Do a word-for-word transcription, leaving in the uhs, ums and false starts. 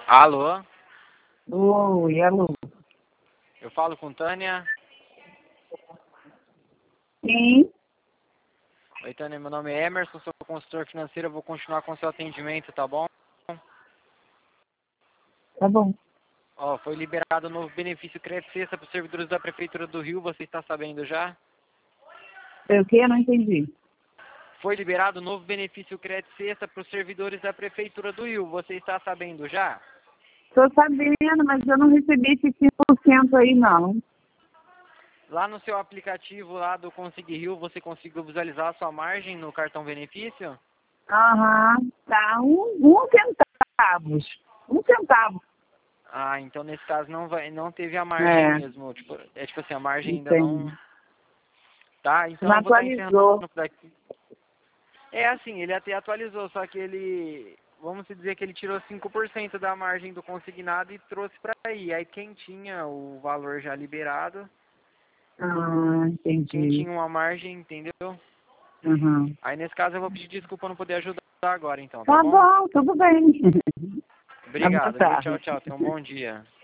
Alô? Oi, alô. Eu falo com Tânia. Sim, Oi, Tânia, meu nome é Emerson, sou consultor financeiro, eu vou continuar com o seu atendimento, tá bom? tá bom. Ó, foi liberado o novo benefício crédito sexta para os servidores da Prefeitura do Rio, você está sabendo já? Foi o quê? Eu não entendi. Foi liberado o novo benefício crédito sexta para os servidores da Prefeitura do Rio, você está sabendo já? Tô sabendo, mas eu não recebi esse cinco por cento aí, não. Lá no seu aplicativo lá do Consig Rio, você conseguiu visualizar a sua margem no cartão benefício? Aham, tá. Um, um centavos. Um centavo. Ah, então nesse caso não vai, não teve a margem É, mesmo. Tipo, é tipo assim, a margem ainda não. entendi. Tá, então Não eu vou estar encerrando atualizou. por aqui. É assim, ele até atualizou, só que ele, vamos dizer que ele tirou cinco por cento da margem do consignado e trouxe para aí. Aí quem tinha o valor já liberado, Ah, quem entendi. tinha uma margem, entendeu? Uhum. Aí nesse caso eu vou pedir desculpa não poder ajudar agora então, tá Tá bom? bom, tudo bem. Boa Obrigado, viu? Tchau, tarde. tchau. Tenha um bom dia.